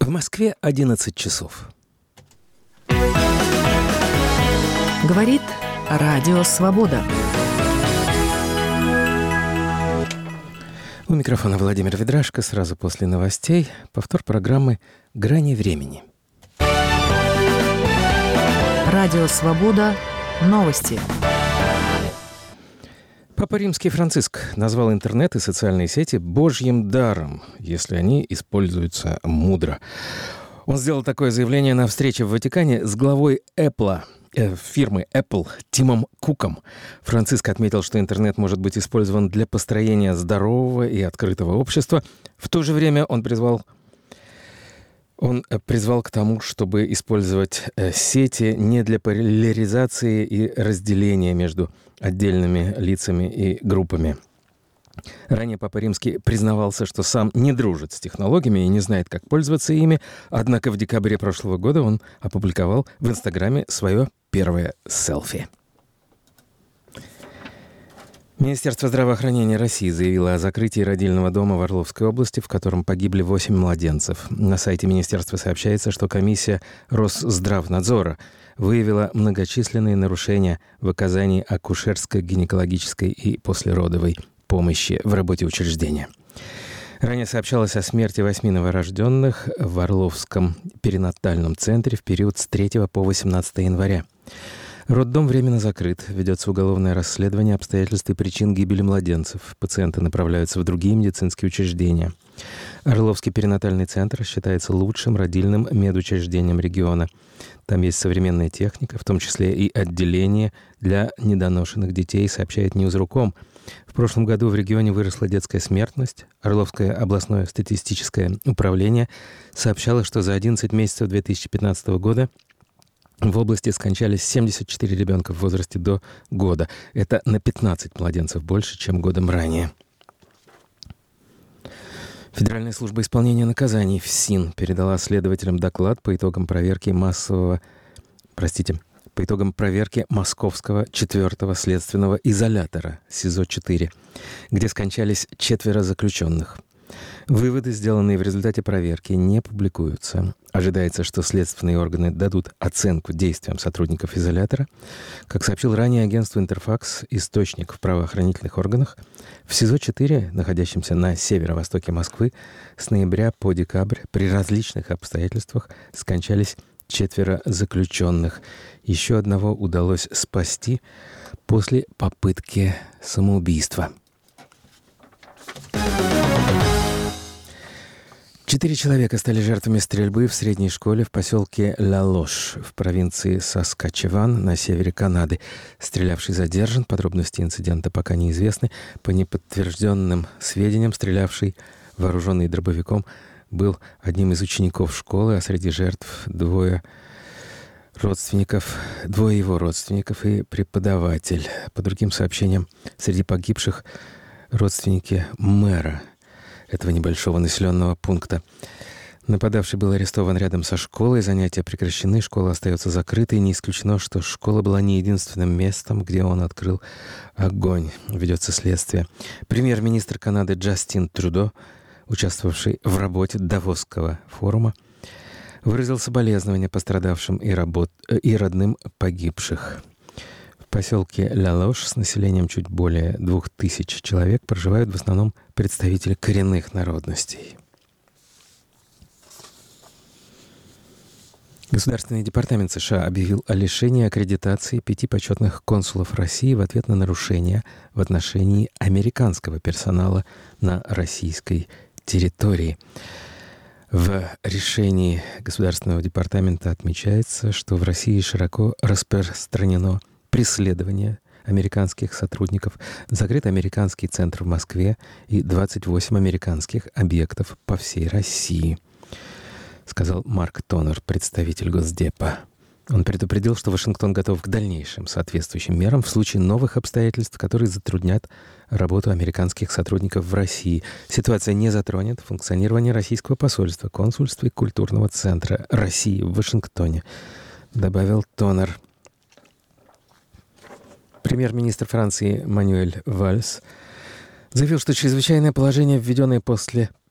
В Москве 11 часов. Говорит Радио Свобода. У микрофона Владимир Ведрашко. Сразу после новостей повтор программы «Грани времени». Радио Свобода. Новости. Папа Римский Франциск назвал интернет и социальные сети «божьим даром», если они используются мудро. Он сделал такое заявление на встрече в Ватикане с главой фирмы Apple Тимом Куком. Франциск отметил, что интернет может быть использован для построения здорового и открытого общества. В то же время он призвал к тому, чтобы использовать сети не для поляризации и разделения между отдельными лицами и группами. Ранее Папа Римский признавался, что сам не дружит с технологиями и не знает, как пользоваться ими, однако в декабре прошлого года он опубликовал в Инстаграме свое первое селфи. Министерство здравоохранения России заявило о закрытии родильного дома в Орловской области, в котором погибли 8 младенцев. На сайте министерства сообщается, что комиссия Росздравнадзора выявила многочисленные нарушения в оказании акушерской, гинекологической и послеродовой помощи в работе учреждения. Ранее сообщалось о смерти 8 новорожденных в Орловском перинатальном центре в период с 3 по 18 января. Роддом временно закрыт. Ведется уголовное расследование обстоятельств и причин гибели младенцев. Пациенты направляются в другие медицинские учреждения. Орловский перинатальный центр считается лучшим родильным медучреждением региона. Там есть современная техника, в том числе и отделение для недоношенных детей, сообщает Ньюс.ру.ком. В прошлом году в регионе выросла детская смертность. Орловское областное статистическое управление сообщало, что за 11 месяцев 2015 года в области скончались 74 ребенка в возрасте до года. Это на 15 младенцев больше, чем годом ранее. Федеральная служба исполнения наказаний ФСИН передала следователям доклад по итогам проверки Московского 4-го следственного изолятора СИЗО-4, где скончались 4 заключенных. Выводы, сделанные в результате проверки, не публикуются. Ожидается, что следственные органы дадут оценку действиям сотрудников изолятора. Как сообщил ранее агентство «Интерфакс», источник в правоохранительных органах, в СИЗО-4, находящемся на северо-востоке Москвы, с ноября по декабрь при различных обстоятельствах скончались 4 заключенных. Еще одного удалось спасти после попытки самоубийства. 4 человека стали жертвами стрельбы в средней школе в поселке Ла-Лош в провинции Саскачеван на севере Канады. Стрелявший задержан. Подробности инцидента пока неизвестны. По неподтвержденным сведениям, стрелявший, вооруженный дробовиком, был одним из учеников школы, а среди жертв двое его родственников и преподаватель. По другим сообщениям, среди погибших родственники мэра этого небольшого населенного пункта. Нападавший был арестован рядом со школой, занятия прекращены, школа остается закрытой. Не исключено, что школа была не единственным местом, где он открыл огонь. Ведется следствие. Премьер-министр Канады Джастин Трюдо, участвовавший в работе Давосского форума, выразил соболезнования пострадавшим и родным погибших. В поселке Ла-Лош с населением чуть более 2000 человек проживают в основном представители коренных народностей. Государственный департамент США объявил о лишении аккредитации 5 почетных консулов России в ответ на нарушения в отношении американского персонала на российской территории. В решении Государственного департамента отмечается, что в России широко распространено преследование американских сотрудников, закрыт американский центр в Москве и 28 американских объектов по всей России, сказал Марк Тонер, представитель Госдепа. Он предупредил, что Вашингтон готов к дальнейшим соответствующим мерам в случае новых обстоятельств, которые затруднят работу американских сотрудников в России. Ситуация не затронет функционирование российского посольства, консульства и культурного центра России в Вашингтоне, добавил Тонер. Премьер-министр Франции Мануэль Вальс заявил, что чрезвычайное положение, введенное после